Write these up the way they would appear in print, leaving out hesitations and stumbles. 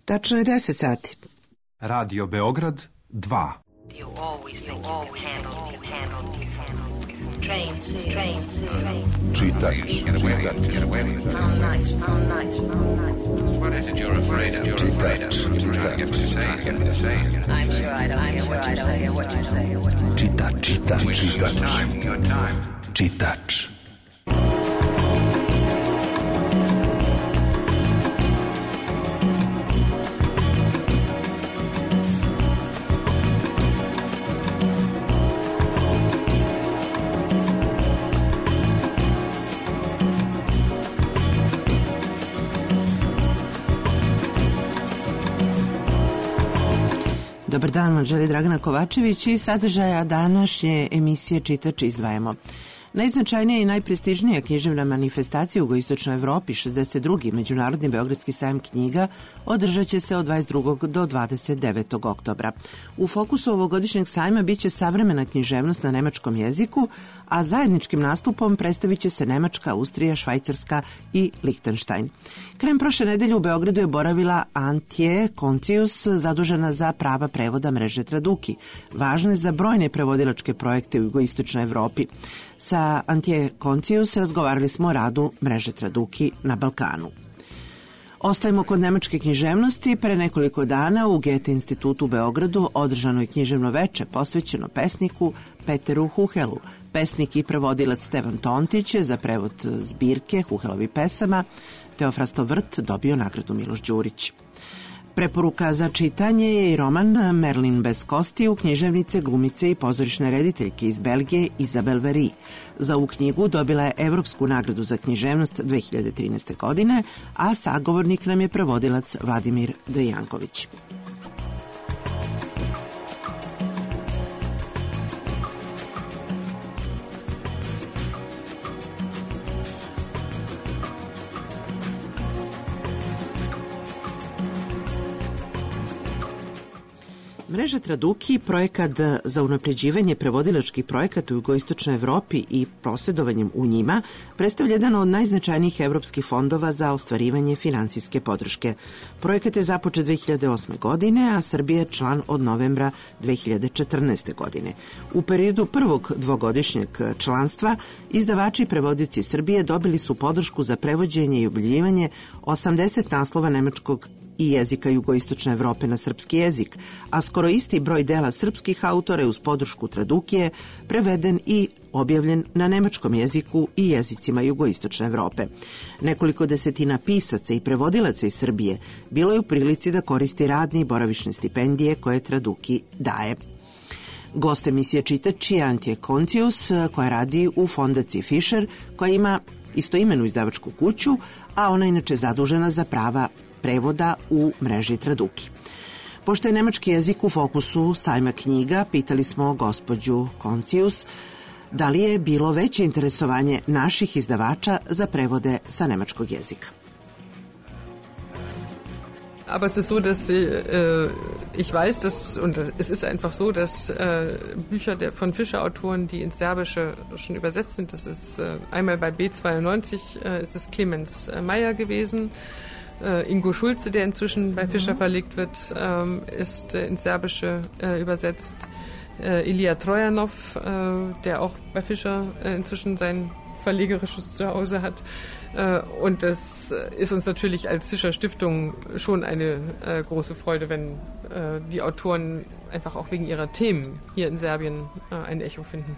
Tačno je 10 sati. Radio Beograd 2. Čitač. Dobar dan, vam želi Dragana Kovačević i sadržaja današnje emisije Čitač izdvajamo. Najznačajnija i najprestižnija književna manifestacija u jugoistočnoj Evropi, 62. Međunarodni Beogradski sajam knjiga, održat će se od 22. do 29. oktobra. U fokusu ovogodišnjeg sajma biće savremena književnost na nemačkom jeziku, a zajedničkim nastupom predstavit će se Nemačka, Austrija, Švajcarska i Lihtenštajn. Krajem prošle nedelje u Beogradu je boravila Antje Koncius, zadužena za prava prevoda mreže Traduki, važne za brojne prevodilačke projekte u jugoistočnoj Evropi. Sa Antje Koncius razgovarali smo o radu mreže Traduki na Balkanu. Ostajemo kod nemačke književnosti. Pre nekoliko dana u Goethe institutu u Beogradu održano je književno veče posvećeno pesniku Peteru Huhelu. Pesnik i prevodilac Stevan Tontić je za prevod zbirke Huhelovi pesama Teofrasto Vrt dobio nagradu Miloš Đurić. Preporuka za čitanje je i roman Merlin bez kostiju književnice, glumice i pozorišne rediteljke iz Belgije Izabel Veri. Za ovu knjigu dobila je Evropsku nagradu za književnost 2013. godine, a sagovornik nam je prevodilac Vladimir Dejanković. Mreža Traduki, projekat za unapređivanje prevodilačkih projekata u jugoistočnoj Evropi i posredovanjem u njima, predstavlja jedan od najznačajnijih evropskih fondova za ostvarivanje finansijske podrške. Projekat je započet 2008. godine, a Srbija je član od novembra 2014. godine. U periodu prvog dvogodišnjeg članstva, izdavači i prevodioci Srbije dobili su podršku za prevođenje i objavljivanje 80 naslova nemačkog i jezika jugoistočne Evrope na srpski jezik, a skoro isti broj dela srpskih autora uz podršku Tradukije preveden i objavljen na nemačkom jeziku i jezicima jugoistočne Evrope. Nekoliko desetina pisaca i prevodilaca iz Srbije bilo je u prilici da koristi radne i boravišne stipendije koje Traduki daje. Gost emisije Čitač je Antje Koncius, koja radi u fondaciji Fischer, koja ima istoimenu izdavačku kuću, a ona je inače zadužena za prava prevoda u mreži Traduki. Pošto je nemački jezik u fokusu sajma knjiga, pitali smo gospođu Koncius da li je bilo veće interesovanje naših izdavača za prevode sa nemačkog jezika. Aber es ist so, dass ich weiß, dass, und es ist einfach so, dass Bücher von Fischer-Autoren, die ins Serbische schon übersetzt sind, das ist einmal bei B92 ist es Clemens Meyer gewesen, Ingo Schulze, der inzwischen bei Fischer verlegt wird, ist ins Serbische übersetzt. Ilija Trojanov, der auch bei Fischer inzwischen sein verlegerisches Zuhause hat. Und das ist uns natürlich als Fischer Stiftung schon eine große Freude, wenn die Autoren einfach auch wegen ihrer Themen hier in Serbien ein Echo finden.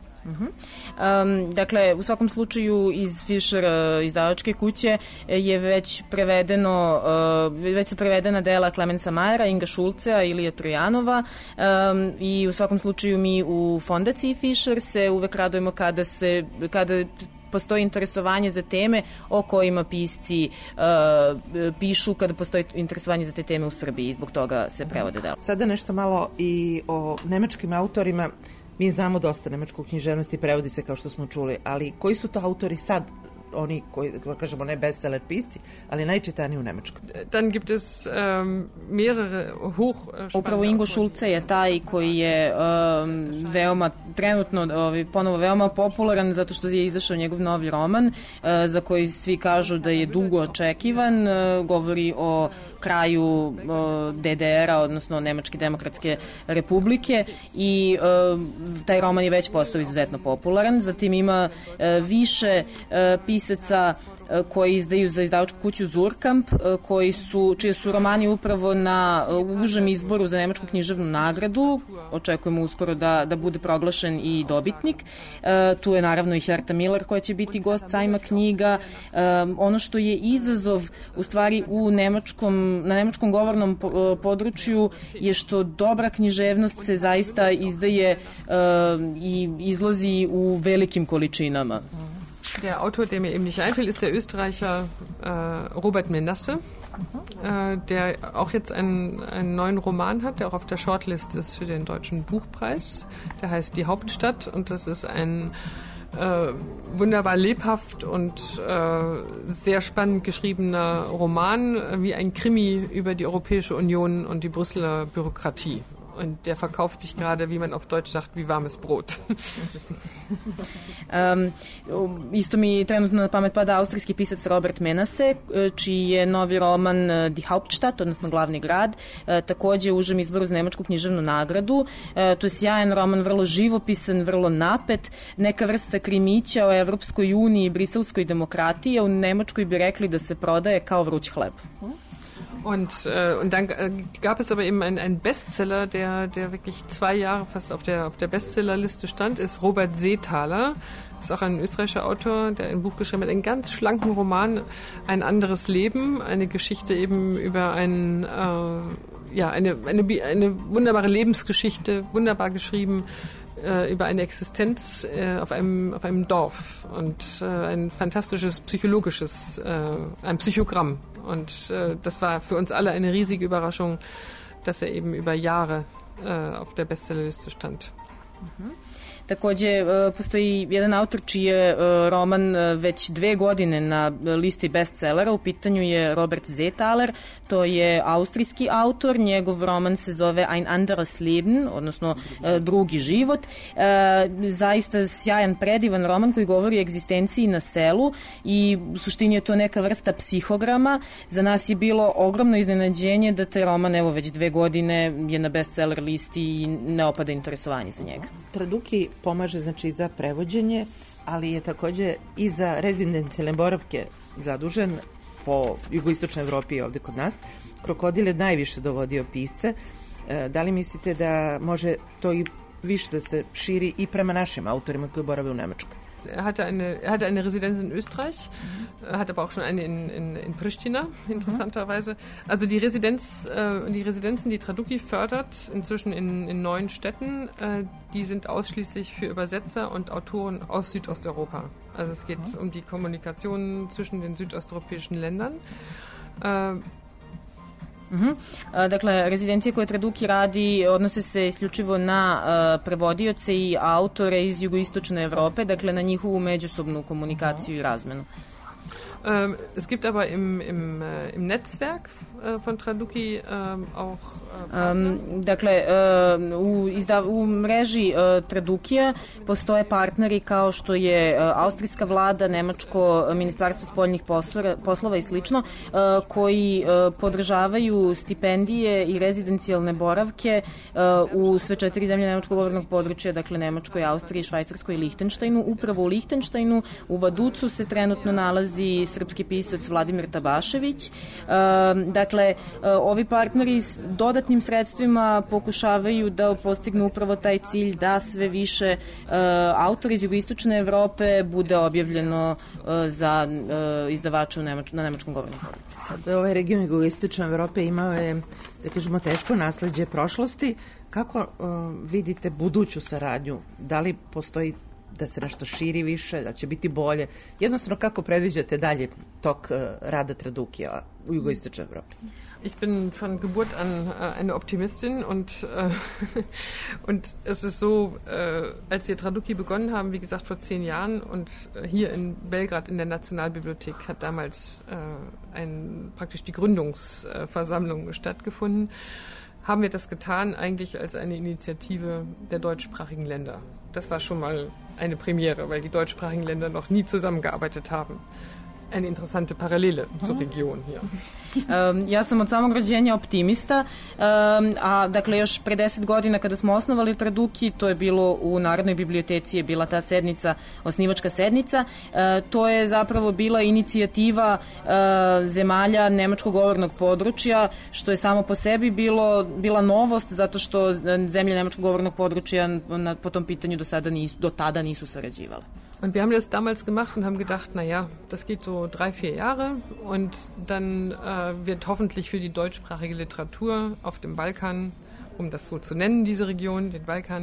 Dakle, u svakom slučaju iz Fischer izdavačke kuće je već su prevedena dela Clemensa Mayera, Inga Šulcea, Ilije Trojanova i u svakom slučaju mi u fondaciji Fischer se uvek radujemo kada postoji interesovanje za teme o kojima pisci pišu, kada postoji interesovanje za te teme u Srbiji, zbog toga se prevode dela. Sada nešto malo i o nemačkim autorima. Mi znamo dosta nemačku književnost i prevodi se, kao što smo čuli, ali koji su to autori sad, oni koji, kažemo, ne bestseller pisci, ali najčitaniji u Nemačkoj? Dan gibt es mehrere Upravo Ingo Schulze je taj koji je veoma, trenutno ponovo veoma popularan, zato što je izašao njegov novi roman, za koji svi kažu da je dugo očekivan. Govori o kraju DDR-a, odnosno Nemačke demokratske republike, i taj roman je već postao izuzetno popularan. Zatim ima više pisaca koji izdaju za izdavačku kuću Zurkamp, čije su romani upravo na užem izboru za Nemačku književnu nagradu. Očekujemo uskoro da bude proglašen i dobitnik. Tu je naravno i Herta Miller koja će biti gost sajma knjiga. Ono što je izazov u stvari na nemačkom govornom području je što dobra književnost se zaista izdaje i izlazi u velikim količinama. Der Autor, der mir eben nicht einfällt, ist der Österreicher Robert Menasse, der auch jetzt einen neuen Roman hat, der auch auf der Shortlist ist für den Deutschen Buchpreis. Der heißt Die Hauptstadt und das ist ein wunderbar lebhaft und sehr spannend geschriebener Roman, wie ein Krimi über die Europäische Union und die Brüsseler Bürokratie. Und der verkauft sich gerade, wie man auf Deutsch sagt, wie warmes Brot. Isto mi trenutno na pamet pada austrijski pisac Robert Menasse, čiji je novi roman Die Hauptstadt, odnosno Glavni grad, takođe u užem izboru za Nemačku književnu nagradu. To je sjajan roman, vrlo živopisan, vrlo napet, neka vrsta krimića o Evropskoj uniji i briselskoj demokratiji, a u Nemačkoj bi rekli da se prodaje kao vruć hleb. Und dann gab es aber eben einen Bestseller, der wirklich 2 Jahre fast auf der Bestsellerliste stand, ist Robert Seethaler. Ist auch ein österreichischer Autor, der ein Buch geschrieben hat, einen ganz schlanken Roman, Ein anderes Leben, eine Geschichte eben über eine wunderbare Lebensgeschichte, wunderbar geschrieben, über eine Existenz auf einem Dorf und ein fantastisches psychologisches, ein Psychogramm. Und das war für uns alle eine riesige Überraschung, dass er eben über Jahre auf der Bestsellerliste stand. Takođe, postoji jedan autor čiji je roman već 2 godine na listi bestsellera. U pitanju je Robert Seethaler. To je austrijski autor. Njegov roman se zove Ein anderes Leben, odnosno Drugi život. Zaista sjajan, predivan roman koji govori o egzistenciji na selu i u suštini je to neka vrsta psihograma. Za nas je bilo ogromno iznenađenje da taj roman, evo već 2 godine, je na bestseller listi i ne opada interesovanje za njega. Traduki pomaže znači za prevođenje, ali je takođe i za rezidencijalne boravke zadužen po jugoistočnoj Evropi i ovde kod nas. Krokodil je najviše dovodio pisce. Da li mislite da može to i više da se širi i prema našim autorima koji borave u Nemačkoj? Er hatte eine Residenz in Österreich, hat aber auch schon eine in Pristina, interessanterweise. Also die Residenzen, die Traduki fördert, inzwischen in 9 Städten, die sind ausschließlich für Übersetzer und Autoren aus Südosteuropa. Also es geht um die Kommunikation zwischen den südosteuropäischen Ländern. Dakle, rezidencije koje Traduki radi odnose se isključivo na prevodioce i autore iz jugoistočne Evrope, dakle na njihovu međusobnu komunikaciju i razmenu. Es gibt aber im Netzwerk von Traduki auch dakle, u mreži Tradukija postoje partneri kao što je austrijska vlada, Nemačko ministarstvo spoljnih poslova i slično, koji podržavaju stipendije i rezidencijalne boravke u sve 4 zemlje nemačkog govornog područja, dakle Nemačkoj, Austriji, Švajcarskoj i Lihtenštajnu. Upravo u Lihtenštajnu, u Vaducu se trenutno nalazi srpski pisac Vladimir Tabašević. Dakle, ovi partneri s dodatnim sredstvima pokušavaju da postignu upravo taj cilj da sve više autora iz jugoistočne Evrope bude objavljeno za izdavače na nemačkom govornom području. Sad, ovaj region jugoistočne Evrope imao je, da kažemo, teško nasleđe prošlosti. Kako vidite buduću saradnju? Da li postoji da se nešto širi više, da će biti bolje? Jednostavno, kako predviđate dalje tok rada Tradukija u jugoistočnoj Evropi? Ich bin von Geburt an eine Optimistin und es ist so, als wir Traduki begonnen haben, wie gesagt vor 10 Jahren und hier in Belgrad in der Nationalbibliothek hat damals praktisch die Gründungsversammlung stattgefunden, haben wir das getan eigentlich als eine Initiative der deutschsprachigen Länder. Das war schon mal eine Premiere, weil die deutschsprachigen Länder noch nie zusammengearbeitet haben. eine interessante Parallele zur Region hier. Ja sam od samog rođenja optimista, a dakle još pre 10 godina kada smo osnovali Traduki, to je bilo u Narodnoj biblioteci, je bila ta sednica, osnivačka sednica, to je zapravo bila inicijativa zemalja nemačkog govornog područja, što je samo po sebi bila novost, zato što zemlje nemačkog govornog područja po tom pitanju do tada nisu sarađivale. Und wir haben das damals gemacht und haben gedacht, naja, das geht so 3-4 Jahre und dann wird hoffentlich für die deutschsprachige Literatur auf dem Balkan, um das so zu nennen, diese Region, den Balkan,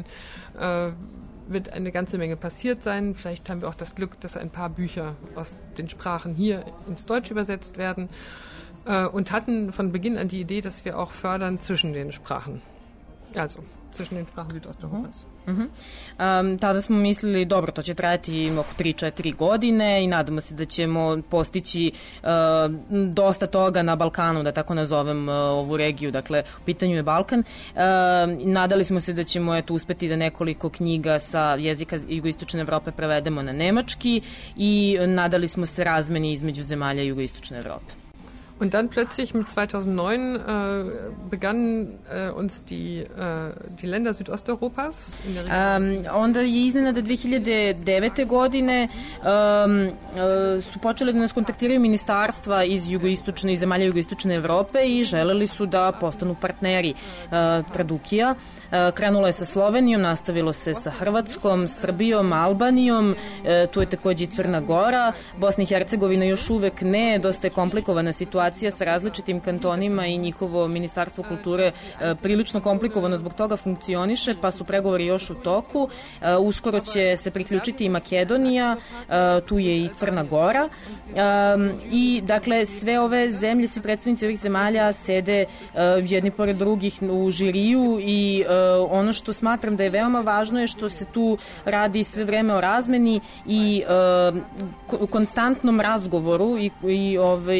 wird eine ganze Menge passiert sein. Vielleicht haben wir auch das Glück, dass ein paar Bücher aus den Sprachen hier ins Deutsch übersetzt werden und hatten von Beginn an die Idee, dass wir auch fördern zwischen den Sprachen. Also zwischen den Sprachen Südosteuropas. Tada smo mislili, dobro, to će trajati oko 3-4 godine i nadamo se da ćemo postići dosta toga na Balkanu, da tako nazovem ovu regiju, dakle u pitanju je Balkan. Nadali smo se da ćemo uspeti da nekoliko knjiga sa jezika jugoistočne Evrope prevedemo na nemački i nadali smo se razmeni između zemalja jugoistočne Evrope. Und dann plötzlich mit 2009 begannen uns die Länder Südosteuropas in der Region. Onda je iznenada 2009. godine su počeli da nas kontaktiraju ministarstva iz zemalja jugoistočne Evrope i želeli su da postanu partneri Tradukija. Krenulo je sa Slovenijom, nastavilo se sa Hrvatskom, Srbijom, Albanijom, tu je takođe i Crna Gora, Bosna i Hercegovina još uvek ne, dosta je komplikovana situacija sa različitim kantonima i njihovo ministarstvo kulture prilično komplikovano zbog toga funkcioniše, pa su pregovori još u toku. Uskoro će se priključiti i Makedonija, tu je i Crna Gora i dakle sve ove zemlje, svi predstavnici ovih zemalja sede jedni pored drugih u žiriju i ono što smatram da je veoma važno je što se tu radi sve vreme o razmeni i konstantnom razgovoru i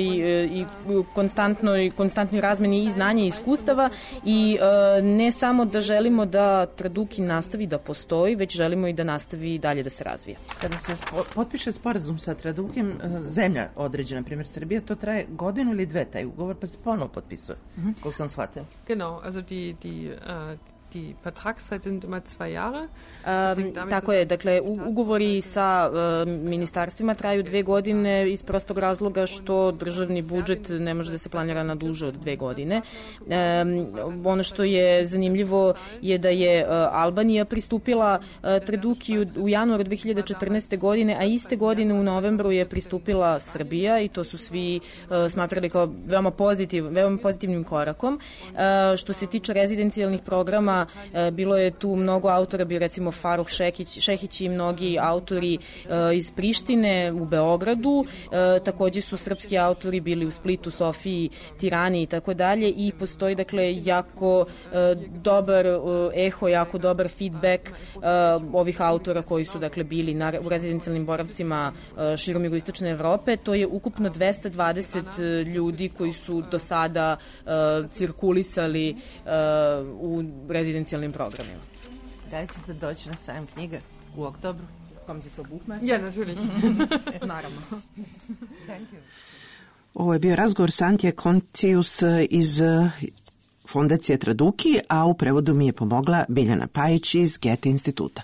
konstantnoj razmeni i znanja i iskustava i ne samo da želimo da Traduki nastavi da postoji, već želimo i da nastavi dalje da se razvija. Kada se potpiše sporazum sa Tradukijem, zemlja određena, na primjer Srbija, to traje godinu ili dve taj ugovor, pa se ponovo potpisuje, kako sam shvatila. Genau, also die Vertragszeit sind immer 2 Jahre. Tako je, dakle, ugovori sa ministarstvima traju 2 godine iz prostog razloga što državni budžet ne može da se planira na duže od 2 godine. Ono što je zanimljivo je da je Albanija pristupila Tradukiju u januaru 2014. godine, a iste godine u novembru je pristupila Srbija i to su svi smatrali kao veoma pozitivnim korakom. Što se tiče rezidencijalnih programa, bilo je tu mnogo autora, bio recimo Faruk Šehić i mnogi autori iz Prištine u Beogradu, takođe su srpski autori bili u Splitu, Sofiji, Tirani i tako dalje i postoji dakle jako dobar eho, jako dobar feedback ovih autora koji su dakle bili u rezidencijalnim boravcima širom jugoistočne Evrope. To je ukupno 220 ljudi koji su do sada cirkulisali u rezidencijalnim programima. Da li ćete doći na sajam knjiga u oktobru? Kommen Sie zur Buchmesse? Ja, natürlich. Naravno. Thank you. Ovo je bio razgovor s Antje Koncius iz Fondacije Traduki, a u prevodu mi je pomogla Biljana Pajić iz Goethe instituta.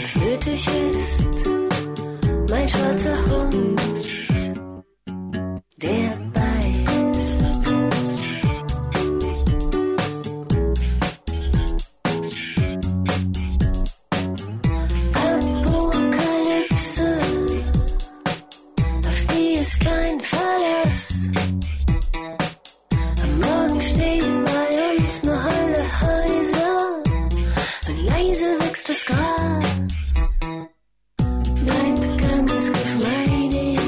was nötig ist. Mein schwarzer Hund, der beißt. Apokalypse, auf die ist kein Verlass. Am Morgen stehen bei uns noch alle Häuser und leise wächst das Gras. Bleib ganz geschmeidig,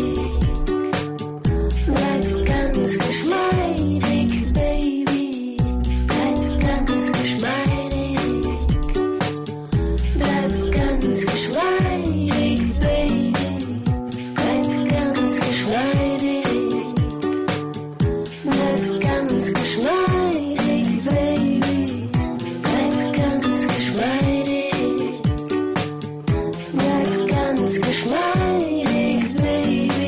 bleib ganz geschmeidig, Baby, bleib ganz geschmeidig, bleib ganz geschmeidig, Baby, bleib ganz geschmeidig, bleib ganz geschmeidig, Baby, bleib ganz geschmeidig, bleib ganz geschmeidig, Baby.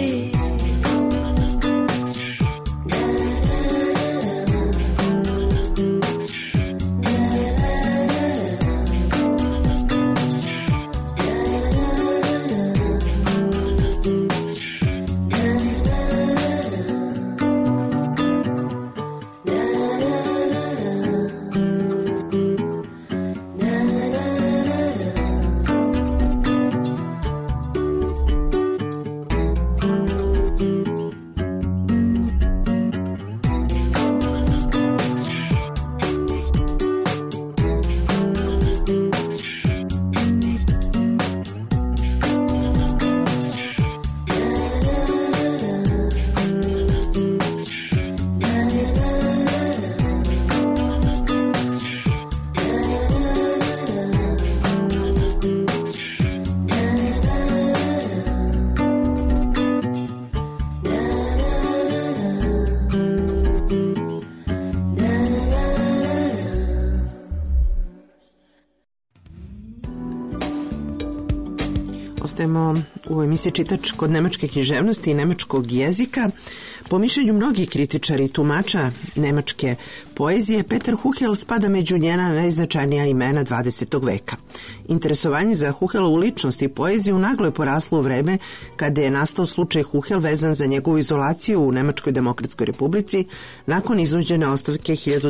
Ostajemo u emisiji Čitač kod nemačke književnosti i nemačkog jezika. Po mišljenju mnogih kritičara i tumača nemačke poezije, Peter Huchel spada među njena najznačajnija imena 20. veka. Interesovanje za Huchelovu ličnost i poeziju naglo je poraslo u vreme kada je nastao slučaj Huchel vezan za njegovu izolaciju u Nemačkoj demokratskoj republici nakon iznuđene ostavke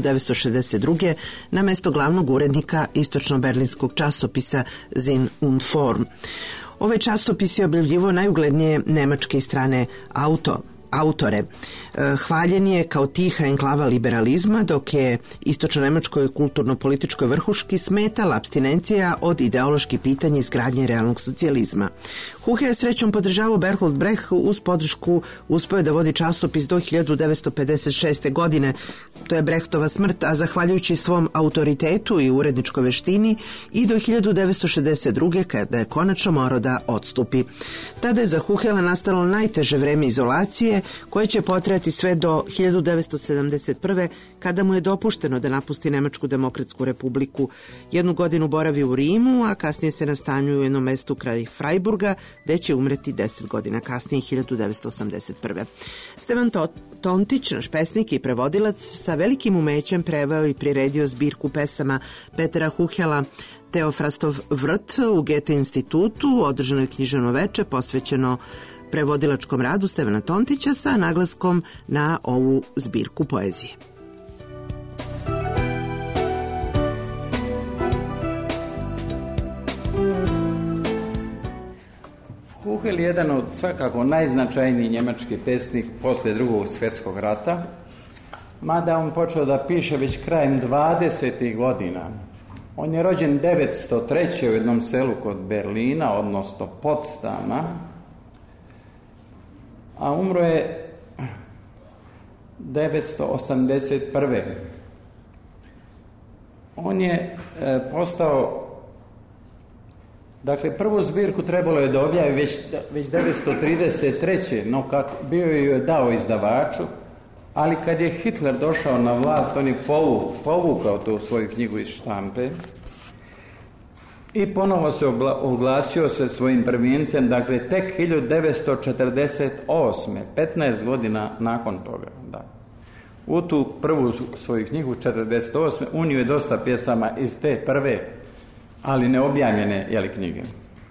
1962. na mesto glavnog urednika istočno-berlinskog časopisa Sinn und Form. Ovaj časopis je objavljivao najuglednije nemačke i strane autore. Hvaljen je kao tiha enklava liberalizma, dok je istočno-nemačkoj kulturno-političkoj vrhuški smetala apstinencija od ideoloških pitanja izgradnje realnog socijalizma. Huchel je srećom podržavao Bertolt Brecht, uz podršku uspeo da vodi časopis do 1956. godine. To je Brechtova smrt, a zahvaljujući svom autoritetu i uredničkoj veštini i do 1962. kada je konačno morao da odstupi. Tada je za Huchela nastalo najteže vreme izolacije, koje će potrajati sve do 1971. kada mu je dopušteno da napusti Nemačku demokratsku republiku. 1 godinu boravi u Rimu, a kasnije se nastanjuje u jednom mestu kraj Freiburga, gde će umreti 10 godina kasnije, 1981. Stevan Tontić, naš pesnik i prevodilac, sa velikim umećem preveo i priredio zbirku pesama Petera Huchela Teofrastov vrt u Goethe institutu. Održano je književno veče posvećeno prevodilačkom radu Stevana Tontića sa naglaskom na ovu zbirku poezije. Huchel je jedan od svakako najznačajniji njemački pesnik poslije Drugog svjetskog rata, mada on počeo da piše već krajem 20. godina. On je rođen 903. u jednom selu kod Berlina, odnosno Potsdama, a umro je 981. On je postao, dakle, prvu zbirku trebalo je da objavi već 933. no bio ju je dao izdavaču, ali kad je Hitler došao na vlast, on je povukao tu svoju knjigu iz štampe i ponovo se oglasio sa svojim prvencem, dakle, tek 1948. 15 godina nakon toga, da. U tu prvu svoju knjigu, 1948. unio je dosta pjesama iz te prve, ali neobjavljene, knjige.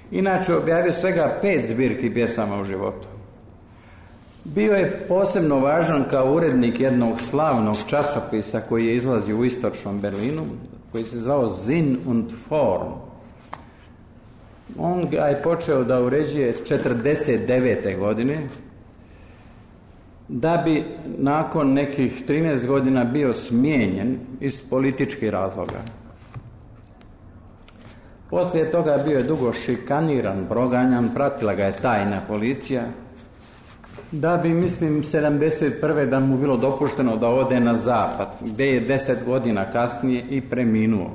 Inače, objavio svega 5 zbirki pjesama u životu. Bio je posebno važan kao urednik jednog slavnog časopisa koji je izlazio u istočnom Berlinu, koji se zvao Sinn und Form. On ga je počeo da uređuje 49. godine, da bi nakon nekih 13 godina bio smijenjen iz političkih razloga. Poslije toga bio je dugo šikaniran, proganjan, pratila ga je tajna policija, da bi, mislim, 71. da mu bilo dopušteno da ode na zapad, gdje je 10 godina kasnije i preminuo.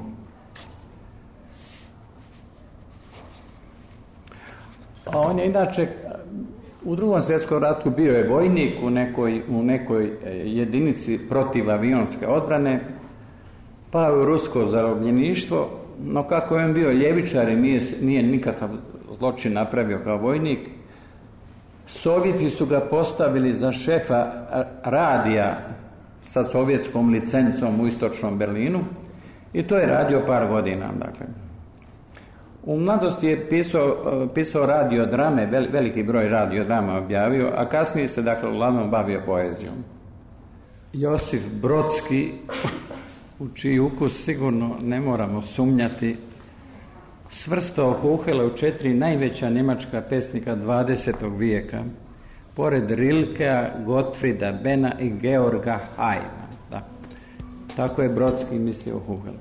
A on je inače u Drugom svjetskom ratu bio je vojnik u nekoj jedinici protivavionske odbrane, pa je u rusko zarobljeništvo, no kako je on bio ljevičar i nije nikakav zločin napravio kao vojnik, Sovjeti su ga postavili za šefa radija sa sovjetskom licencom u istočnom Berlinu i to je radio par godina. Dakle. U mladosti je pisao radiodrame, veliki broj radiodrama objavio, a kasnije se, dakle, uglavnom bavio poezijom. Josif Brodski, u čiji ukus sigurno ne moramo sumnjati, svrstao Huhela u 4 najveća njemačka pesnika 20. vijeka, pored Rilkea, Gottfrieda Benna i Georga Haydna. Da. Tako je Brodski mislio o Huhelu.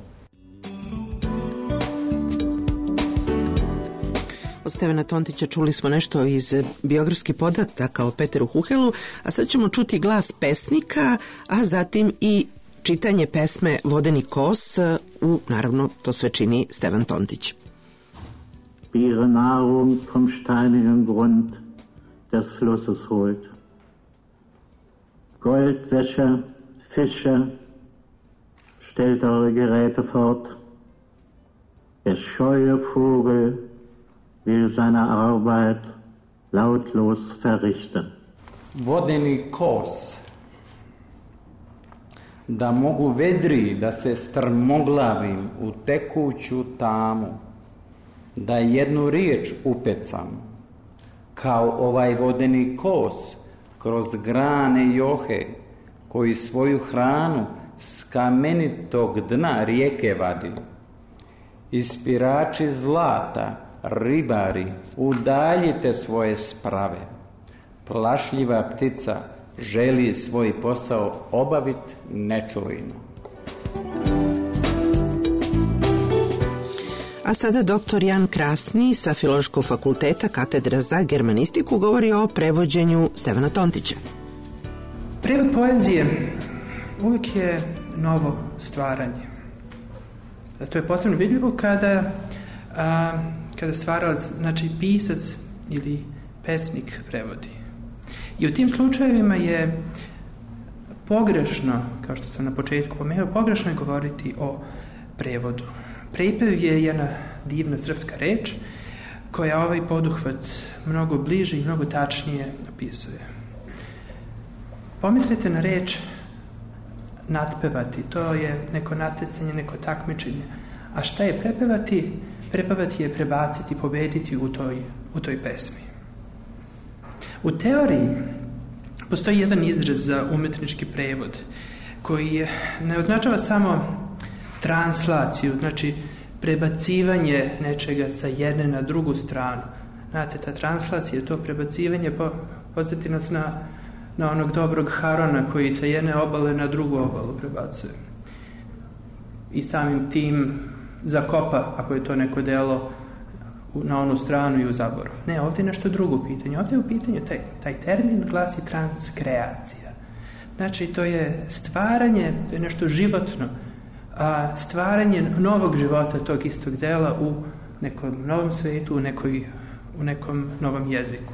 Od Stevana Tontića čuli smo nešto iz biografskih podataka o Peteru Huhelu, a sad ćemo čuti glas pesnika, a zatim i čitanje pesme Vodeni kos, naravno to sve čini Stevan Tontić. Ihre Nahrung vom steinigen Grund des Flusses holt. Goldwäsche, Fische, stellt eure Geräte fort. Der scheue Vogel will seine Arbeit lautlos verrichten. Vodeni kos, da mogu vedri da se strmoglavim u tekuću tamu, da jednu riječ upecam, kao ovaj vodeni kos kroz grane johe, koji svoju hranu s kamenitog dna rijeke vadi. Ispirači zlata, ribari, udaljite svoje sprave. Plašljiva ptica želi svoj posao obaviti nečujno. A sada doktor Jan Krasni sa Filološkog fakulteta, katedra za germanistiku, govori o prevođenju Stevana Tontića. Prevod poezije uvijek je novo stvaranje. To je posebno vidljivo kada stvaralac, znači pisac ili pesnik prevodi. I u tim slučajevima je pogrešno, kao što sam na početku pomenuo, pogrešno je govoriti o prevodu. Prepev je jedna divna srpska reč koja ovaj poduhvat mnogo bliže i mnogo tačnije opisuje. Pomislite na reč natpevati, to je neko natjecanje, neko takmičenje. A šta je prepevati? Prepevati je prebaciti, pobediti u toj pesmi. U teoriji postoji jedan izraz za umetnički prevod koji ne označava samo translaciju, znači prebacivanje nečega sa jedne na drugu stranu. Znate, ta translacija, to prebacivanje podsjeti nas na onog dobrog Harona koji sa jedne obale na drugu obalu prebacuje. I samim tim zakopa, ako je to neko delo, na onu stranu i u zaborav. Ne, ovdje je nešto drugo pitanje. Ovdje je u pitanju taj termin glasi transkreacija. Znači, to je stvaranje, to je nešto životno, stvaranje novog života tog istog dela u nekom novom svijetu, u nekom novom jeziku.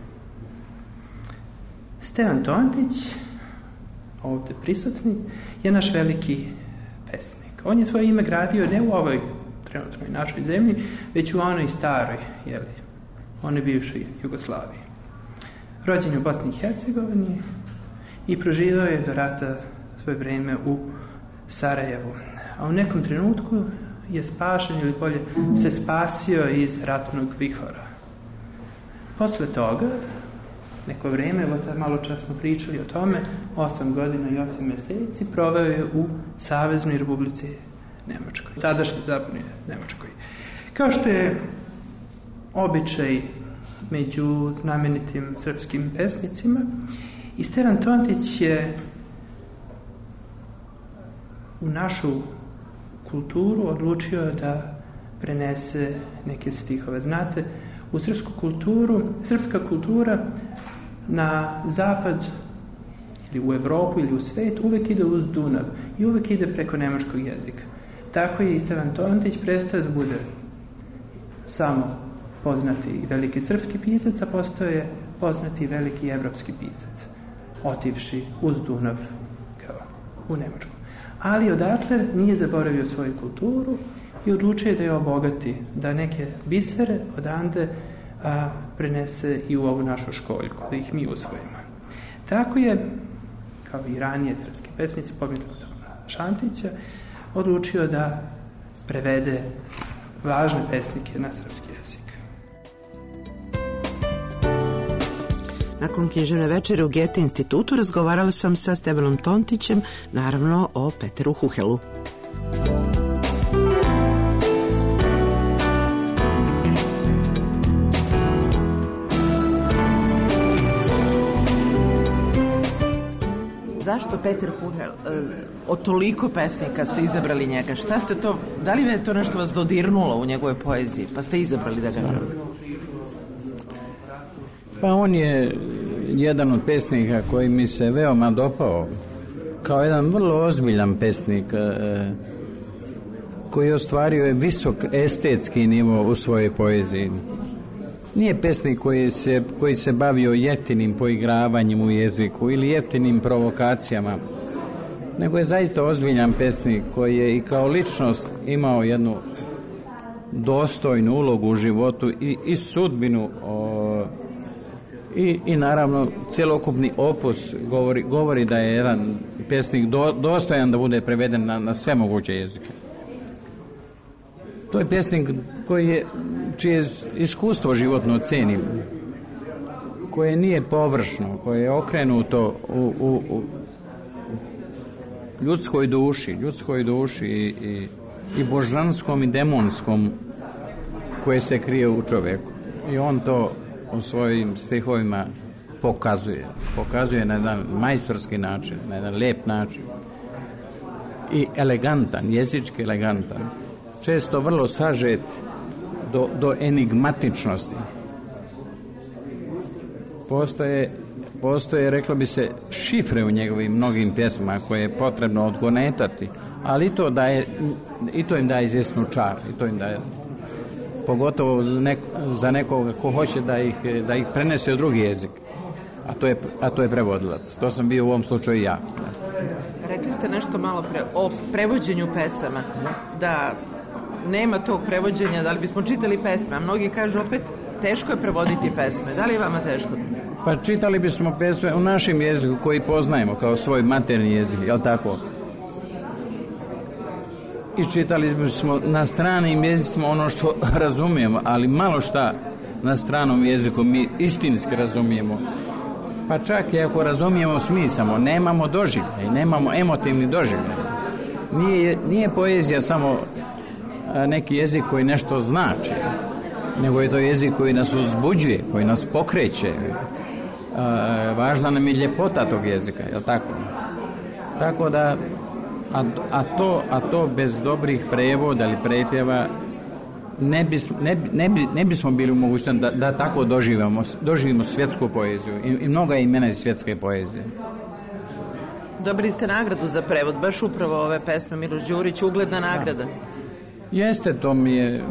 Stevan Tontić, ovdje prisutni, je naš veliki pesnik. On je svoje ime gradio ne u ovoj trenutnoj našoj zemlji, već u onoj staroj, onoj bivšoj Jugoslaviji. Rođen je u Bosni i Hercegovini i proživao je do rata svoje vrijeme u Sarajevu. A u nekom trenutku je spašen ili bolje se spasio iz ratnog vihora. Posle toga, neko vreme, evo sad malo čas smo pričali o tome, 8 godina i 8 meseci proveo je u Saveznoj Republici Nemačkoj, tadašnjoj zapadnoj Nemačkoj. Kao što je običaj među znamenitim srpskim pesnicima, i Stevan Tontić je u našu kulturu odlučio da prenese neke stihove. Znate, u srpska kultura na zapad ili u Evropu ili u svet uvek ide uz Dunav i uvek ide preko nemačkog jezika. Tako je i Stevan Tontić prestao da bude samo poznati i veliki srpski pisac, a postao je poznati veliki evropski pisac, otivši uz Dunav kao u Nemačku. Ali odatle nije zaboravio svoju kulturu i odlučio da je obogati, da neke bisere odande prenese i u ovu našu školjku, da ih mi usvojimo. Tako je, kao i ranije srpski pesnici, pomislio Šantića, odlučio da prevede važne pesnike na srpski jezik. Nakon književne večere u Goethe institutu razgovarala sam sa Stevanom Tontićem, naravno o Peteru Huhelu. Zašto Peter Huhel? Od toliko pesnika ste izabrali njega. Šta ste to, da li je to nešto vas dodirnulo u njegove poeziji, pa ste izabrali da ga napravite? Pa on je jedan od pesnika koji mi se veoma dopao, kao jedan vrlo ozbiljan pesnik koji ostvario je visok estetski nivo u svojoj poeziji. Nije pesnik koji se bavio jeftinim poigravanjem u jeziku ili jeftinim provokacijama, nego je zaista ozbiljan pesnik koji je i kao ličnost imao jednu dostojnu ulogu u životu i sudbinu i naravno cjelokupni opus govori da je jedan pesnik dostojan da bude preveden na sve moguće jezike. To je pesnik čije iskustvo životno cenim, koje nije površno, koje je okrenuto u ljudskoj duši i božanskom i demonskom koje se krije u čovjeku. I on to u svojim stihovima pokazuje na jedan majstorski način, na jedan lijep način i elegantan, jezički elegantan, često vrlo sažet do enigmatičnosti. Postoje, reklo bi se, šifre u njegovim mnogim pjesmama koje je potrebno odgonetati, ali i to im daje izvjesnu čar, i to im daje, pogotovo za nekoga ko hoće da ih prenese u drugi jezik, a to je prevodilac. To sam bio u ovom slučaju ja. Rekli ste nešto malo o prevođenju pesama, da nema tog prevođenja, da li bismo čitali pesme, a mnogi kažu opet teško je prevoditi pesme. Da li je vama teško? Pa čitali bismo pesme u našem jeziku koji poznajemo kao svoj materni jezik, jel tako? I čitali bismo na stranim jezicima ono što razumijemo, ali malo šta na stranom jeziku mi istinski razumijemo. Pa čak i ako razumijemo smisamo, nemamo doživljaj, nemamo emotivni doživljaj. Nije poezija samo neki jezik koji nešto znači, nego je to jezik koji nas uzbuđuje, koji nas pokreće. Važna nam je ljepota tog jezika, je li tako? Tako da, a to bez dobrih prevoda ili prepjeva ne bismo bili u mogućnosti da tako doživimo svjetsku poeziju i mnoga imena iz svjetske poezije. Dobili ste nagradu za prevod, baš upravo ove pesme Miloš Đurić, ugledna nagrada. Jeste, to mi je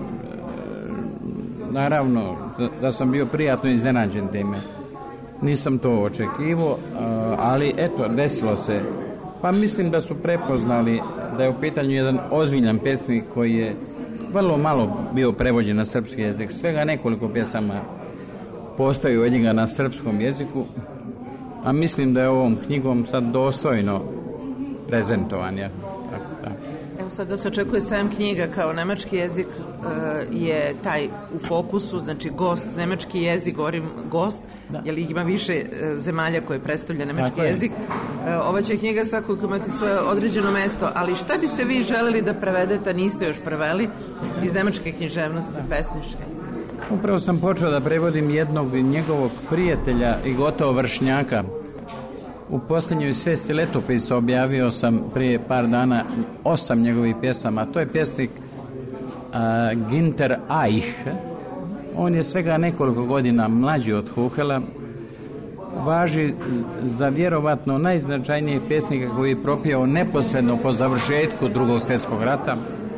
naravno da sam bio prijatno iznenađen time. Nisam to očekivao, ali eto, desilo se. Pa mislim da su prepoznali da je u pitanju jedan ozbiljan pesnik koji je vrlo malo bio prevođen na srpski jezik. Svega nekoliko pjesama postoji od njega na srpskom jeziku, a mislim da je ovom knjigom sad dostojno prezentovan. Ja. Tako. Evo Sada se očekuje sajam knjiga kao nemački jezik je taj u fokusu, znači gost, nemački jezik, govorim gost, jer ima više zemalja koje predstavlja nemački jezik. Ova će knjiga svakako imati svoje određeno mesto, ali šta biste vi želeli da prevedete, a niste još preveli, iz nemačke književnosti, pesniške? Upravo sam počeo da prevodim jednog njegovog prijatelja i gotovo vršnjaka. U posljednjoj svesti letopisa objavio sam prije par dana 8 njegovih pjesama. To je pjesnik Ginter Eich. On je svega nekoliko godina mlađi od Huhela. Važi za vjerovatno najznačajnijeg pjesnika koji je propjevao neposredno po završetku Drugog svjetskog rata.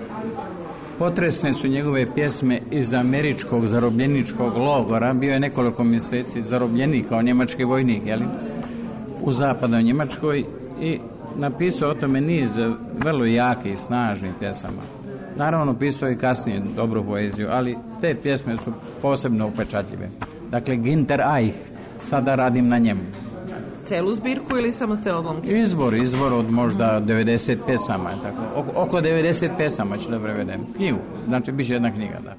Potresne su njegove pjesme iz američkog zarobljeničkog logora. Bio je nekoliko mjeseci zarobljenik kao njemački vojnik, jeli? U zapadnoj Njemačkoj i napisao o tome niz vrlo jakih i snažnih pjesama. Naravno, pisao i kasnije dobru poeziju, ali te pjesme su posebno upečatljive. Dakle, Ginter Eich, sada radim na njemu. Celu zbirku ili samo ste ovom? Izvor od možda 90 pjesama. Tako. Oko 90 pjesama ću da prevedem. Knjigu, znači bit će jedna knjiga, da.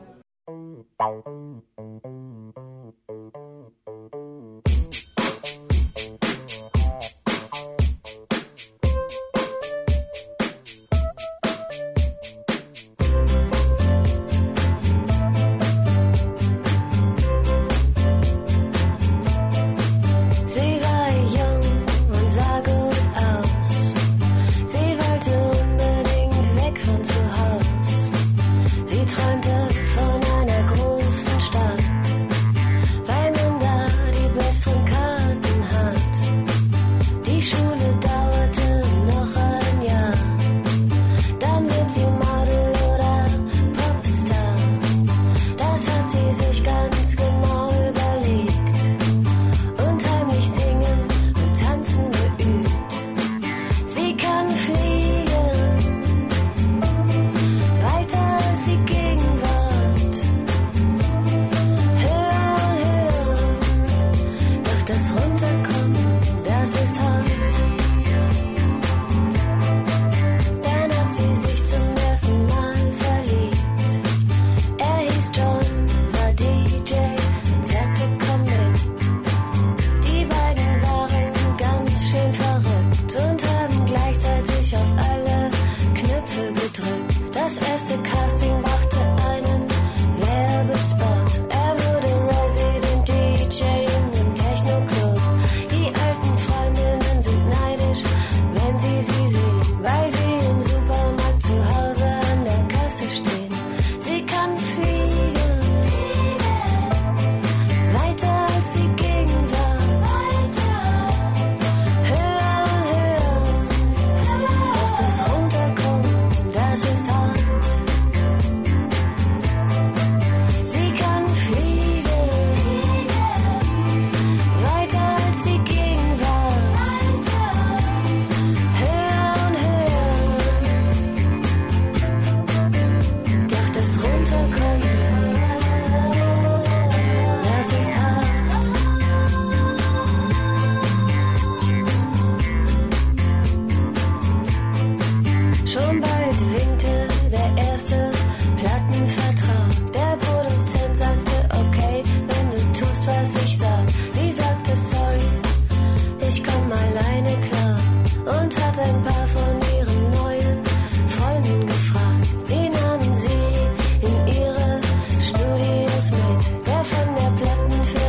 Studios mit, der von der Plattenfirma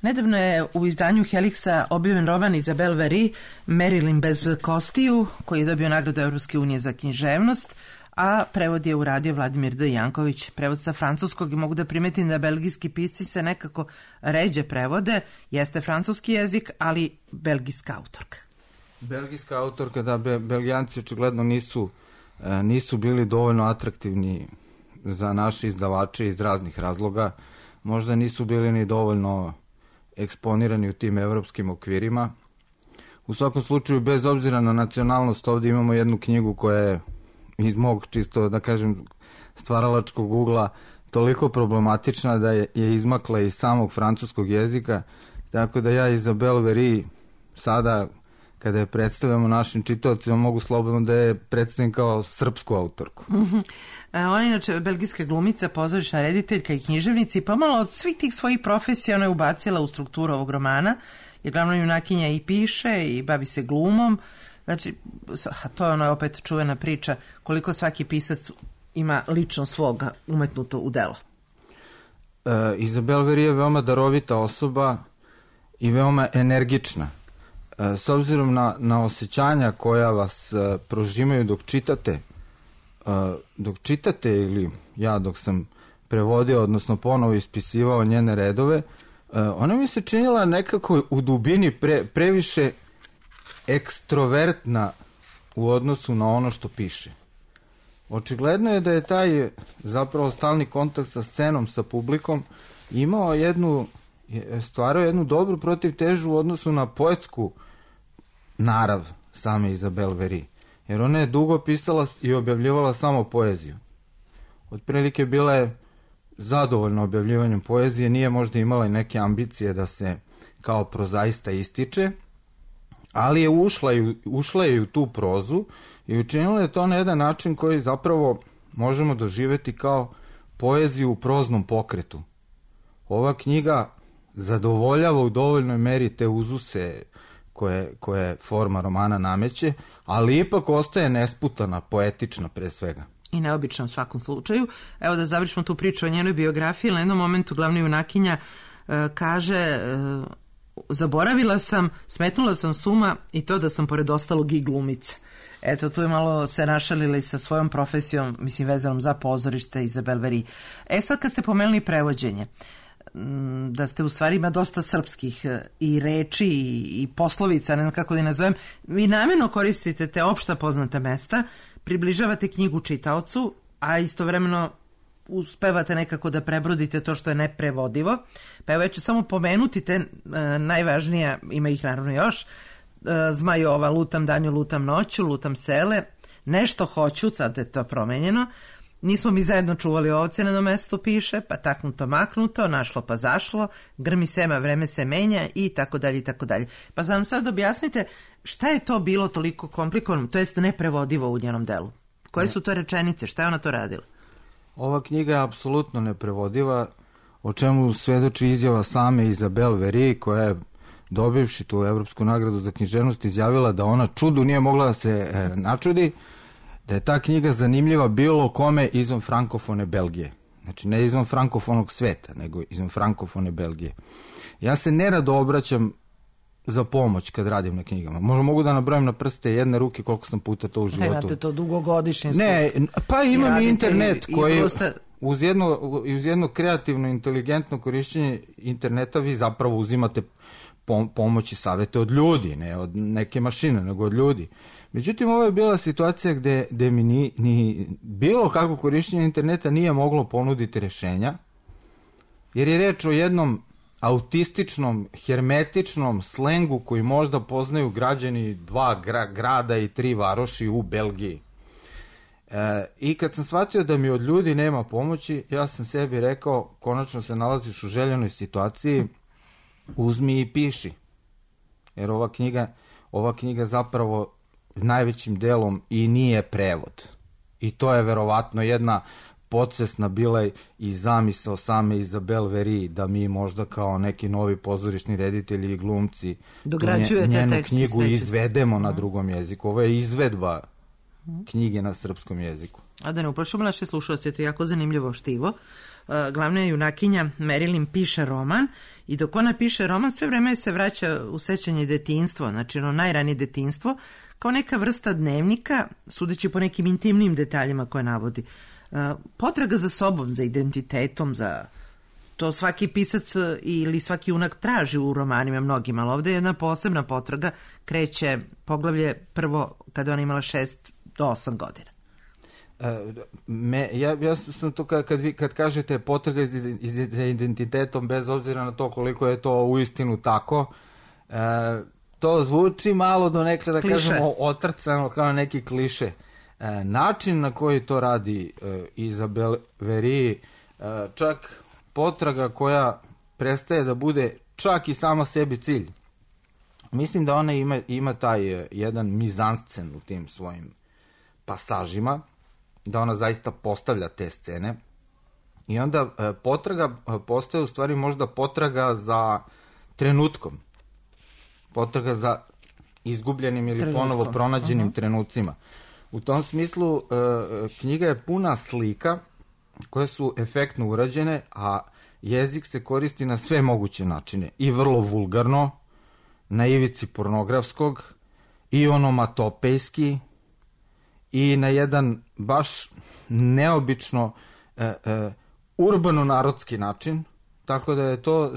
Nedavno je u izdanju Helixa objavljen roman Isabelle Veri, Marilyn bez kostiju, koji je dobio nagradu Evropske unije za književnost, a prevod je uradio Vladimir D. Janković, prevod sa francuskog, i mogu da primetim da belgijski pisci se nekako ređe prevode, jeste francuski jezik, ali belgijska autorka. Belgijska autorka, da, Belgijanci očigledno nisu bili dovoljno atraktivni za naše izdavače iz raznih razloga, možda nisu bili ni dovoljno eksponirani u tim evropskim okvirima. U svakom slučaju, bez obzira na nacionalnost, ovdje imamo jednu knjigu koja je iz mog, čisto da kažem, stvaralačkog ugla toliko problematična da je izmakla iz samog francuskog jezika, tako da ja Isabelle Veri sada, kada je predstavljamo našim čitaocima, mogu slobodno da je predstavim kao srpsku autorku. Ona je inače belgijska glumica, pozorišna rediteljka i književnica, i pomalo od svih tih svojih profesija ona je ubacila u strukturu ovog romana, jer glavna junakinja i piše i bavi se glumom. Znači, to je ona opet čuvena priča koliko svaki pisac ima lično svoga umetnuto u delo. Isabelle Veri je veoma darovita osoba i veoma energična. S obzirom na osjećanja koja vas prožimaju dok čitate ili ja dok sam prevodio, odnosno ponovo ispisivao njene redove, ona mi se činila nekako u dubini previše ekstrovertna u odnosu na ono što piše. Očigledno je da je taj zapravo stalni kontakt sa scenom, sa publikom, stvarao jednu dobru protivtežu u odnosu na poetsku narav same Isabelle Veri. Jer ona je dugo pisala i objavljivala samo poeziju. Otprilike bila je zadovoljna objavljivanjem poezije, nije možda imala i neke ambicije da se kao prozaista ističe, ali je ušla je u tu prozu i učinila je to na jedan način koji zapravo možemo doživjeti kao poeziju u proznom pokretu. Ova knjiga zadovoljava u dovoljnoj meri te uzuse koje forma romana nameće, ali ipak ostaje nesputana, poetična pre svega. I neobična u svakom slučaju. Evo da završimo tu priču o njenoj biografiji. Na jednom momentu glavna junakinja kaže: zaboravila sam, smetnula sam s uma i to da sam pored ostalog i glumica. Eto, tu je malo se našalili sa svojom profesijom, mislim, vezanom za pozorište Isabelle Veri. Sad kad ste pomenuli prevođenje, da ste u stvari ima dosta srpskih i reči i poslovica, ne znam kako da nazovem, vi namjerno koristite te opšta poznata mesta, približavate knjigu čitaocu, a istovremeno uspevate nekako da prebrodite to što je neprevodivo. Pa evo, ja ću samo pomenuti te najvažnija, ima ih naravno još: Zmajova, lutam danju, lutam noću, lutam sele, nešto hoću, sad je to promenjeno, nismo mi zajedno čuvali ovce, na jednom mestu piše, pa taknuto maknuto, našlo pa zašlo, grmi sema, vreme se menja i tako dalje i tako dalje. Pa nam sad objasnite šta je to bilo toliko komplikovano, to jest neprevodivo u njenom delu? Koje su to rečenice, šta je ona to radila? Ova knjiga je apsolutno neprevodiva, o čemu svedoči izjava same Isabelle Veri, koja je, dobivši tu Evropsku nagradu za književnost, izjavila da ona čudu nije mogla da se načudi, da je ta knjiga zanimljiva bilo kome izvan frankofone Belgije. Znači, ne izvan frankofonog sveta, nego izvan frankofone Belgije. Ja se nerado obraćam za pomoć kad radim na knjigama. Možda mogu da nabrojim na prste jedne ruke koliko sam puta to u životu. Imate to dugogodišnje iskustvo. Ne, pa imam i internet koji uz jedno kreativno, inteligentno korišćenje interneta vi zapravo uzimate pomoć i savete od ljudi, ne od neke mašine, nego od ljudi. Međutim, ovo je bila situacija gde mi ni bilo kako korišćenje interneta nije moglo ponuditi rešenja, jer je reč o jednom autističnom, hermetičnom slengu koji možda poznaju građani 2 grada i 3 varoši u Belgiji. I kad sam shvatio da mi od ljudi nema pomoći, ja sam sebi rekao, konačno se nalaziš u željenoj situaciji, uzmi i piši. Jer ova knjiga zapravo najvećim delom i nije prevod. I to je verovatno jedna podsvesna bila i zamisao same Isabelle Veri, da mi možda kao neki novi pozorišni reditelji i glumci njenu knjigu izvedemo na drugom jeziku. Ovo je izvedba knjige na srpskom jeziku. A da ne uplašimo naše slušalce, to je jako zanimljivo štivo. glavna junakinja Marilyn piše roman i dok ona piše roman sve vreme se vraća u sećanje detinjstvo, znači ono najranije detinjstvo, kao neka vrsta dnevnika, sudeći po nekim intimnim detaljima koje navodi. Potraga za sobom, za identitetom, za to svaki pisac ili svaki junak traži u romanima mnogima, ali ovdje je jedna posebna potraga, kreće poglavlje prvo kada ona imala 6 do 8 godina. Ja sam to kad kažete potraga za identitetom, bez obzira na to koliko je to uistinu tako, to zvuči malo do nekada, da kažemo, otrcano kao neki kliše. Način na koji to radi Izabel Veri, čak potraga koja prestaje da bude čak i sama sebi cilj. Mislim da ona ima taj jedan mizanscen u tim svojim pasažima, da ona zaista postavlja te scene i onda potraga postaje u stvari možda potraga za trenutkom, potraga za izgubljenim ili ponovo pronađenim trenucima. U tom smislu knjiga je puna slika koje su efektno urađene, a jezik se koristi na sve moguće načine i vrlo vulgarno, na ivici pornografskog i onomatopejski i na jedan baš neobično urbano-narodski način, tako da je to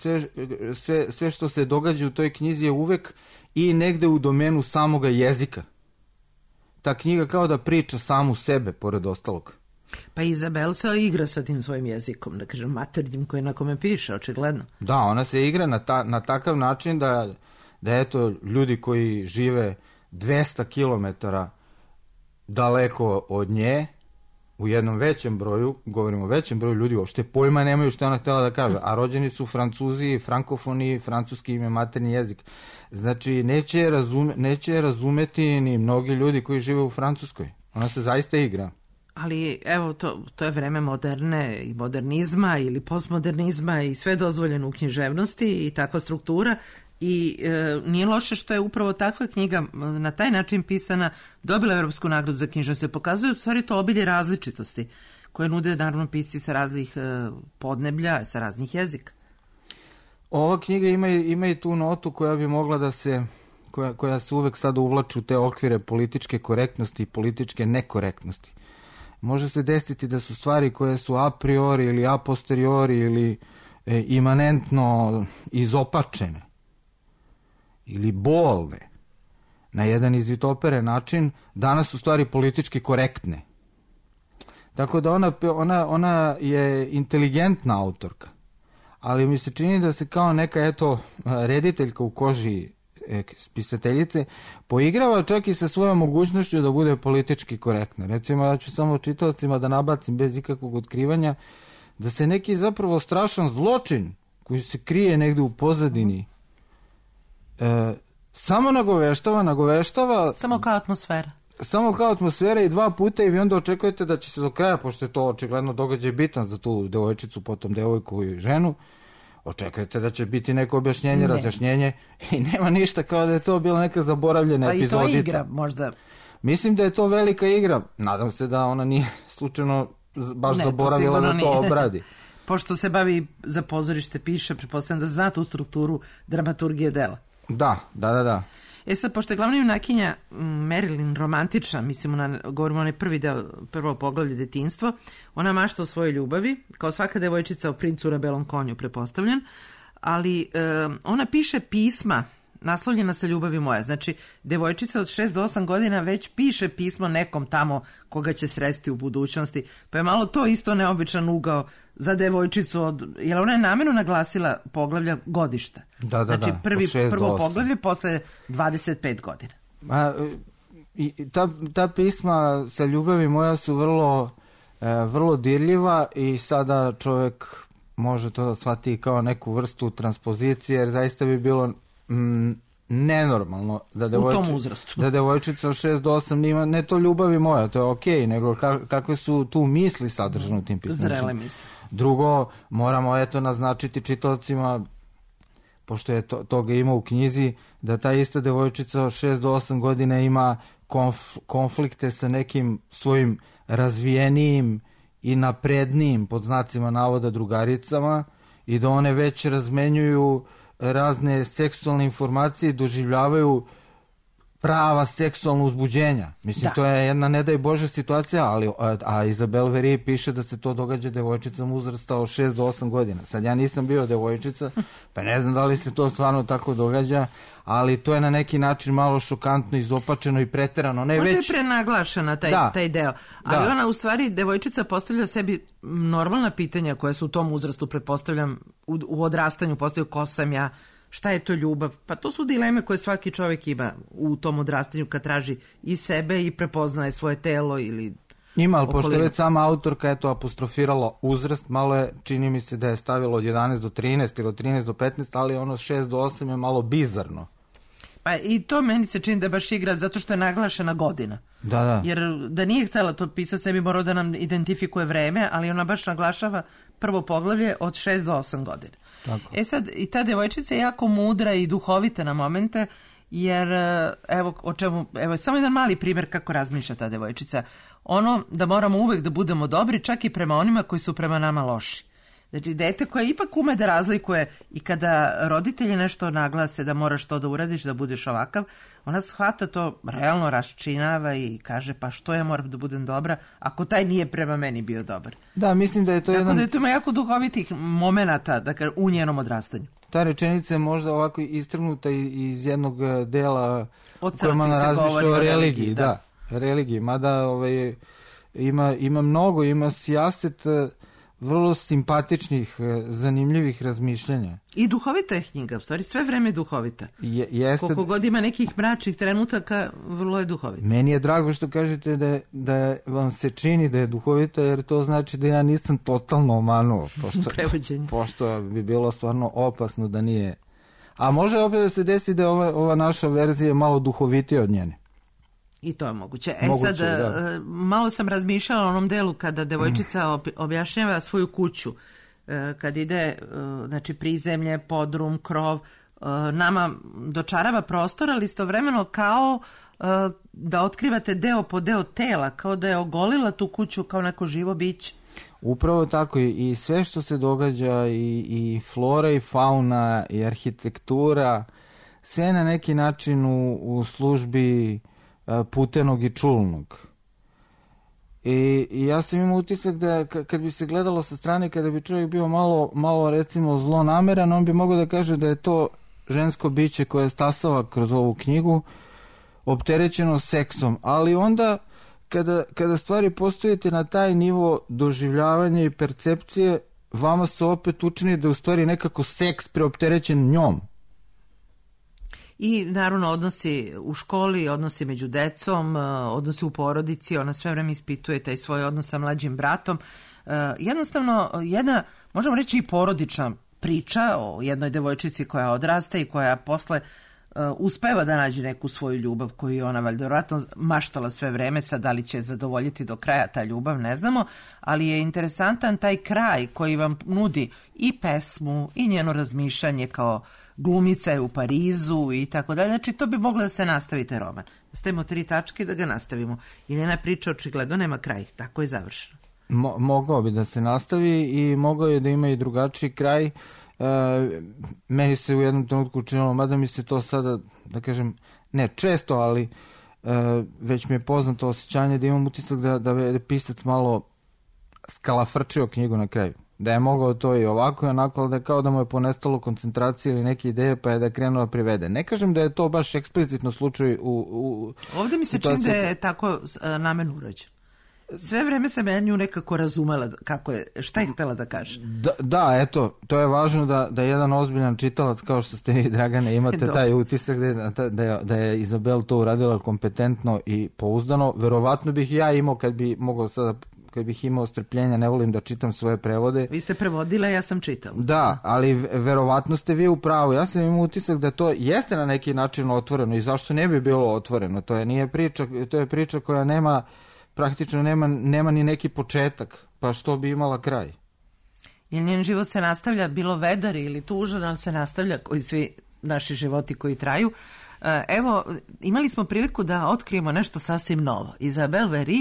sve što se događa u toj knjizi je uvek i negde u domenu samoga jezika. Ta knjiga kao da priča samu sebe, pored ostalog. Pa Izabel se igra sa tim svojim jezikom, da kažem maternjim koji na kome piše, očigledno. Da, ona se igra na takav način da eto ljudi koji žive 200 kilometara daleko od nje, u jednom većem broju, govorimo o većem broju ljudi, uopšte pojma nemaju što ona htjela da kaže, a rođeni su Francuzi, frankofoni, francuski im je maternji jezik. Znači, neće razumeti ni mnogi ljudi koji žive u Francuskoj. Ona se zaista igra. Ali evo, to je vreme moderne i modernizma ili postmodernizma i sve dozvoljeno u književnosti i takva struktura. I nije loše što je upravo takva knjiga na taj način pisana, dobila Evropsku nagradu za književnost. Pokazuje u stvari to obilje različitosti koje nude naravno pisci sa raznih podneblja, sa raznih jezika. Ova knjiga ima i tu notu koja bi mogla da se, koja se uvek sada uvlači u te okvire političke korektnosti i političke nekorektnosti. Može se desiti da su stvari koje su a priori ili a posteriori ili imanentno izopačene ili bolne na jedan izvitoperen način, danas su stvari politički korektne. Tako da ona je inteligentna autorka, ali mi se čini da se kao neka rediteljka u koži spisateljice poigrava čak i sa svojom mogućnošću da bude politički korektna. Recimo, ja ću samo čitaocima da nabacim bez ikakvog otkrivanja da se neki zapravo strašan zločin koji se krije negde u pozadini samo nagoveštava samo kao atmosfera. Samo kao atmosfera i 2 puta i vi onda očekujete da će se do kraja, pošto je to očigledno događaj bitan za tu devojčicu, potom devojku i ženu, očekujete da će biti neko objašnjenje, razjašnjenje i nema ništa, kao da je to bila neka zaboravljena epizodica. Pa i to je igra možda. Mislim da je to velika igra. Nadam se da ona nije slučajno baš zaboravila da to obradi. Pošto se bavi za pozorište, piše, pretpostavljam da zna tu strukturu dramaturgije dela. Da. Sad, pošto je glavna junakinja Marilyn romantična, govorimo onaj prvo poglavlje detinjstvo, ona mašta o svojoj ljubavi, kao svaka devojčica o princu na belom konju, pretpostavljen, ali ona piše pisma naslovljena sa ljubavi moja. Znači, devojčica od 6 do 8 godina već piše pismo nekom tamo koga će sresti u budućnosti. Pa je malo to isto neobičan ugao za devojčicu jer ona je namjerno naglasila poglavlja godišta. Znači, prvo poglavlje posle 25 godina. Ta pisma sa ljubavi moja su vrlo dirljiva i sada čovjek može to da shvati kao neku vrstu transpozicije, jer zaista bi bilo nenormalno da devojčica od 6 do 8 nima, ne to ljubavi moja, to je okej, nego kakve su tu misli sadržane u tim pismima. Zrele misli. Drugo, moramo naznačiti čitaocima, pošto je toga ima u knjizi, da ta ista devojčica od 6 do 8 godina ima konflikte sa nekim svojim razvijenijim i naprednijim, pod znacima navoda, drugaricama i da one već razmenjuju razne seksualne informacije i doživljavaju prava seksualna uzbuđenja. Mislim, to je jedna ne daj Bože situacija, a Isabelle Veri piše da se to događa devojčicama uzrasta od 6 do 8 godina. Sad ja nisam bio devojčica, pa ne znam da li se to stvarno tako događa, ali to je na neki način malo šokantno, izopačeno i preterano. Možda je prenaglašena taj deo, ali ona u stvari, devojčica postavlja sebi normalna pitanja koja su u tom uzrastu, pretpostavljam, u odrastanju postavljaju ko sam ja, šta je to ljubav, pa to su dileme koje svaki čovjek ima u tom odrastanju kad traži i sebe i prepoznaje svoje telo ili ima, ali pošto je već sama autorka apostrofirala uzrast, malo je, čini mi se da je stavilo od 11 do 13 ili od 13 do 15, ali ono 6 do 8 je malo bizarno. Pa i to meni se čini da baš igra zato što je naglašena godina. Da. Jer da nije htjela to pisati, sebi morao da nam identifikuje vreme, ali ona baš naglašava prvo poglavlje od 6 do 8 godina. Tako. Sad, i ta devojčica je jako mudra i duhovita na momente, jer evo samo jedan mali primjer kako razmišlja ta devojčica. Ono da moramo uvek da budemo dobri, čak i prema onima koji su prema nama loši. Znači, dete koje ipak ume da razlikuje i kada roditelji nešto naglase da moraš to da uradiš, da budeš ovakav, ona shvata to, realno raščinava i kaže pa što ja moram da budem dobra ako taj nije prema meni bio dobar. Da, mislim da je to Tako da je to ima jako duhovitih momenata u njenom odrastanju. Ta rečenica je možda ovako istrgnuta iz jednog dela u kojima ona razmišlja o religiji. Da, religiji, mada ima mnogo, ima sijaset vrlo simpatičnih, zanimljivih razmišljanja. I duhovita je knjiga, u stvari sve vreme je duhovita. Jeste. Koliko god ima nekih mračnih trenutaka, vrlo je duhovita. Meni je drago što kažete da vam se čini da je duhovita, jer to znači da ja nisam totalno omanuo. Pošto bi bilo stvarno opasno da nije. A može opet da se desi da je ova naša verzija malo duhovitija od njene. I to je moguće. Malo sam razmišljala o onom delu kada devojčica objašnjava svoju kuću. Kad ide, znači, prizemlje, podrum, krov, nama dočarava prostor, ali istovremeno kao da otkrivate deo po deo tela, kao da je ogolila tu kuću kao neko živo biće. Upravo tako, i sve što se događa, i flora i fauna, i arhitektura, sve na neki način u službi putenog i čulnog. I ja sam imao utisak da kad bi se gledalo sa strane, kada bi čovjek bio malo recimo zlonameran, on bi mogao da kaže da je to žensko biće koje stasava kroz ovu knjigu opterećeno seksom, ali onda kada stvari postavite na taj nivo doživljavanja i percepcije, vama se opet učini da je u stvari nekako seks preopterećen njom. I naravno odnosi u školi, odnosi među decom, odnosi u porodici, ona sve vreme ispituje taj svoj odnos sa mlađim bratom. Jednostavno, jedna, možemo reći i porodična priča o jednoj devojčici koja odrasta i koja posle uspeva da nađe neku svoju ljubav koju je ona vjerojatno maštala sve vreme, sad da li će zadovoljiti do kraja ta ljubav, ne znamo, ali je interesantan taj kraj koji vam nudi i pesmu i njeno razmišljanje kao glumica je u Parizu i tako dalje. Znači, to bi moglo da se nastavi taj roman. Da stavimo 3 tačke da ga nastavimo. I njena priča očigledno nema kraj. Tako je završeno. Mogao bi da se nastavi i mogao je da ima i drugačiji kraj. Meni se u jednom trenutku učinilo, mada mi se to sada, da kažem, ne često, ali već mi je poznato osjećanje da imam utisak da je pisac malo skalafrčio knjigu na kraju. Da je mogao to i ovako i onako, ali da je kao da mu je ponestalo koncentracije ili neke ideje, pa je da je krenuo da privede. Ne kažem da je to baš eksplicitno slučaj u ovdje mi se čini da je tako namerno urađeno. Sve vreme sam ja nju nekako razumela kako je, šta je htjela da kaže. Da, eto, to je važno da jedan ozbiljan čitalac, kao što ste vi, Dragane, imate taj utisak da je Izabel to uradila kompetentno i pouzdano. Verovatno bih ja imao kad bih imao strpljenja, ne volim da čitam svoje prevode. Vi ste prevodila, ja sam čitala. Da, ali verovatno ste vi u pravu. Ja sam imao utisak da to jeste na neki način otvoreno i zašto ne bi bilo otvoreno. To je priča koja nema, praktično nema ni neki početak, pa što bi imala kraj. Jer njen život se nastavlja, bilo vedar ili tužan, ali se nastavlja koji svi naši životi koji traju. Evo, imali smo priliku da otkrijemo nešto sasvim novo. Isabelle Veri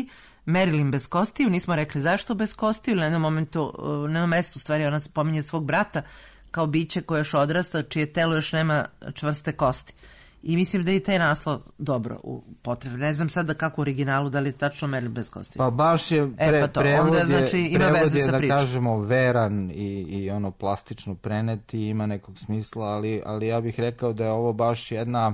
Marilyn bez kostiju, nismo rekli zašto bez kostiju, na jednom mestu u stvari ona pominje svog brata kao biće koje još odrasta, čije telo još nema čvrste kosti. I mislim da je i taj naslov dobro upotrebljen. Ne znam sada kako u originalu, da li je tačno Marilyn bez kostiju. Pa baš je prevod je, znači, ima veze sa pričom. Da kažemo veran i ono plastično prenet i ima nekog smisla, ali ja bih rekao da je ovo baš jedna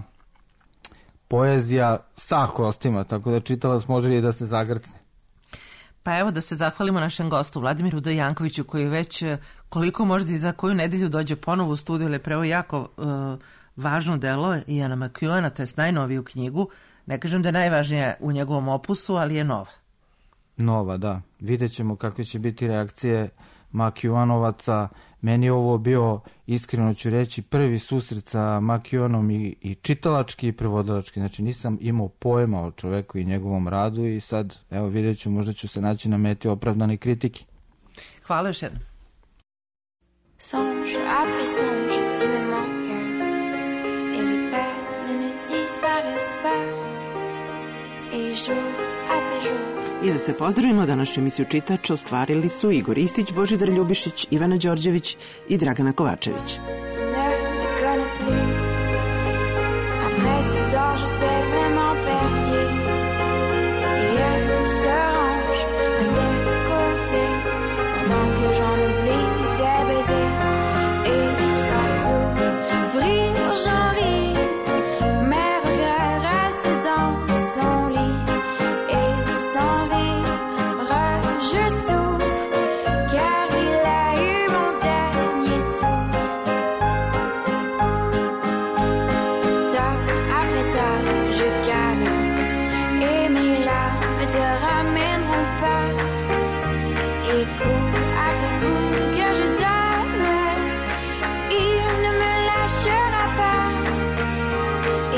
poezija sa kostima, tako da čitalac može i da se zagrcne. Pa evo da se zahvalimo našem gostu Vladimiru D. Jankoviću koji već koliko možda i za koju nedelju dođe ponovo u studiju, ali je pravo jako važno delo Iana McEwana, to je najnoviju knjigu. Ne kažem da je najvažnija u njegovom opusu, ali je nova. Nova, da. Vidjet ćemo kakve će biti reakcije McEwanovaca. Meni je ovo bio, iskreno ću reći, prvi susret sa McEwanom i čitalački i prevodilački. Znači nisam imao pojma o čoveku i njegovom radu i sad, evo vidjet ću, možda ću se naći na meti opravdane kritike. Hvala još jednom. Songe après songe, tu me manques et les pas ne disparaissent pas et jour après jour. I da se pozdravimo, današnju emisiju čitač ostvarili su Igor Istić, Božidar Ljubišić, Ivana Đorđević i Dragana Kovačević.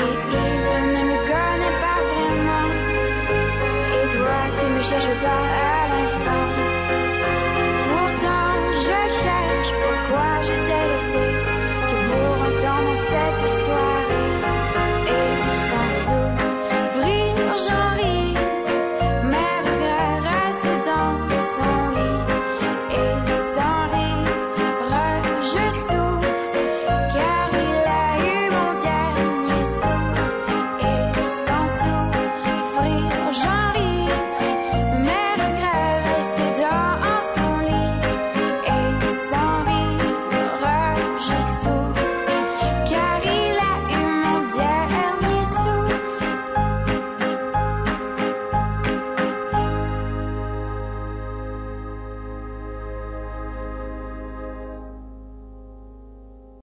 Je cherche pas à